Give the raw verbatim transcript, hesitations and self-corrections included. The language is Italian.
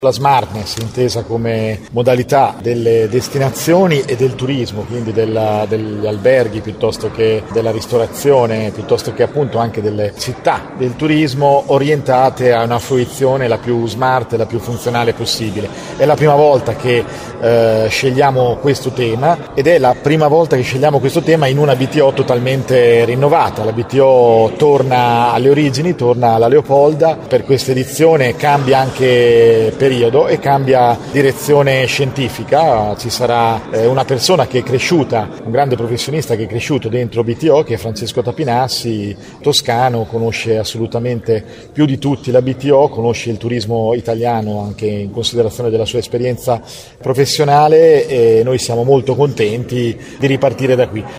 La smartness intesa come modalità delle destinazioni e del turismo, quindi della, degli alberghi piuttosto che della ristorazione, piuttosto che appunto anche delle città del turismo orientate a una fruizione la più smart e la più funzionale possibile. È la prima volta che eh, scegliamo questo tema ed è la prima volta che scegliamo questo tema in una B T O totalmente rinnovata. La B T O torna alle origini, torna alla Leopolda, per questa edizione cambia anche per e cambia direzione scientifica. Ci sarà eh, una persona che è cresciuta, un grande professionista che è cresciuto dentro B T O, che è Francesco Tapinassi, toscano, conosce assolutamente più di tutti la B T O, conosce il turismo italiano anche in considerazione della sua esperienza professionale e noi siamo molto contenti di ripartire da qui.